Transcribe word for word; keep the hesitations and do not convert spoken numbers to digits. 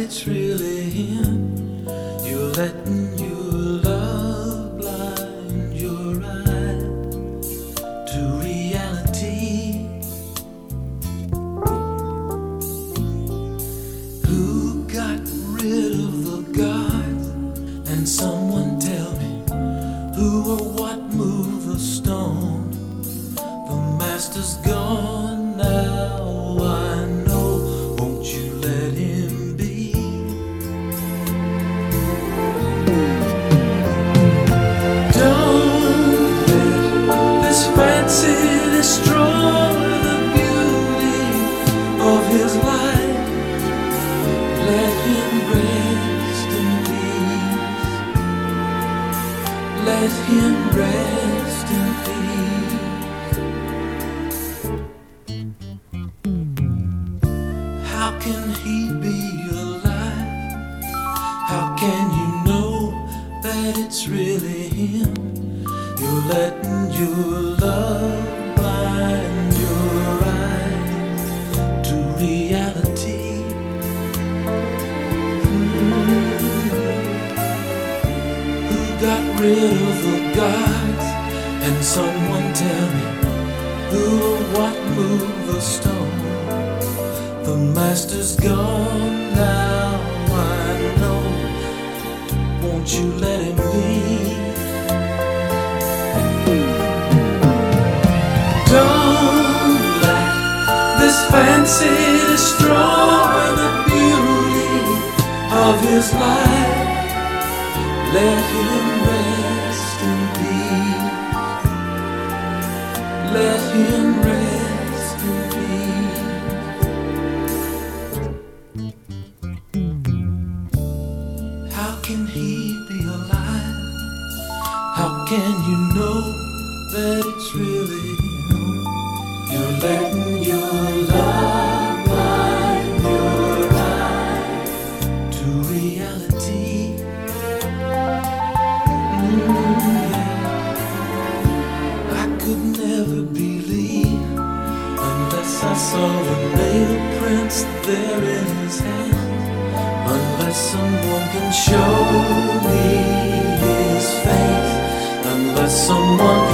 it's really him. You're letting your love blind your eye to reality. Who got rid of the gods? And someone tell me who or what moved the stone. The master's gone now, I know. Won't you let him be? Don't let this fancy destroy the beauty of his life. Let him rest in peace. Let him rest in peace. How can he be alive? How can you know that it's really him? You're letting your love blind your eyes to reality. Who got rid of the gods? And someone tell me who or what moved the stone. The master's gone now, I know. Won't you let him be? Don't let this fancy destroy the beauty of his life. Let him rest in peace. Let him rest in peace. How can he be alive? How can you know that it's really him? You're letting your love blind your eye to reality. Mm, yeah. I could never believe unless I saw the nail prints there in his hand. Unless someone can show me his face. Unless someone